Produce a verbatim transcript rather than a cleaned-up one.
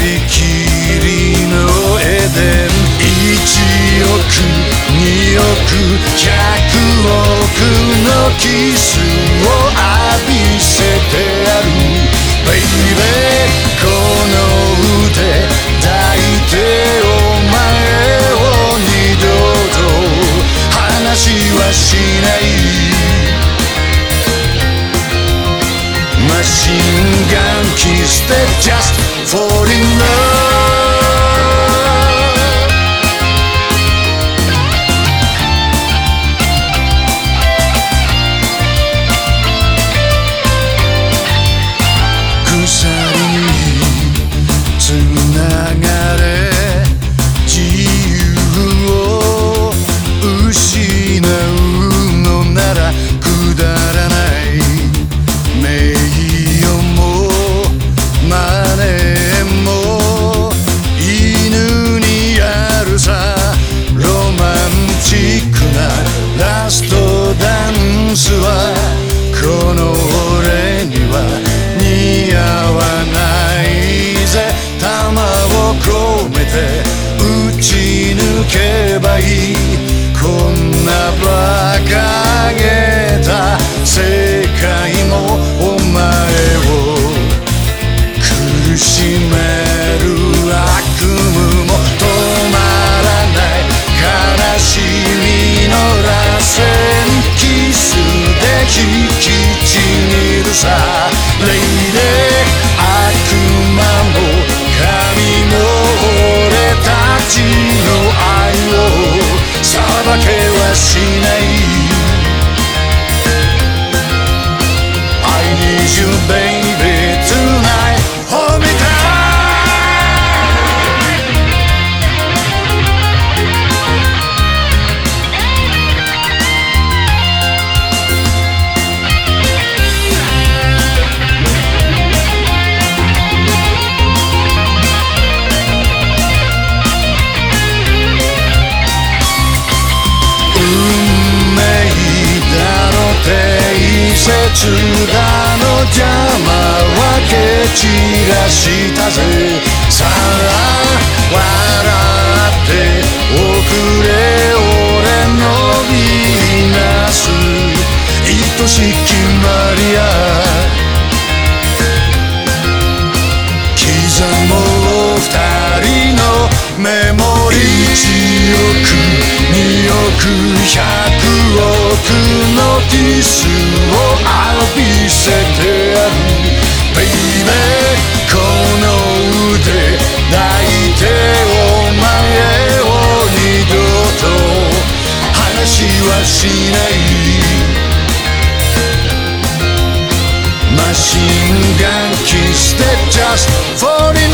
りきりのエデン、いちおくにおくひゃくおくのキスを浴びせてやる。ベイベーこの腕抱いてお前を二度と話はしない。マシンガンキスで just fall in love。 鎖につながれ自由を失うのならくだらない名誉もマネーも犬にあるさ。ロマンチックなラストダンスはこの俺には似合わないぜ。弾を込めて撃ち抜けばいい。こんな馬鹿げた世界もお前を苦しめる悪夢も止まらない悲しみの螺旋、キスで引きちぎるさ。レイで悪魔も神も俺たちの愛を裁けはしない。 I need you baby tonight hold me tight。 定説だの邪魔は蹴散らしたぜ。さあ笑っておくれ俺のヴィーナス、愛しきマリア。刻もう二人のメモリー。いちおくにおくひゃくおくのキスを浴びせてやる。ベイベーこの腕抱いてお前を二度と話はしない。マシンガンキスで just fall in love。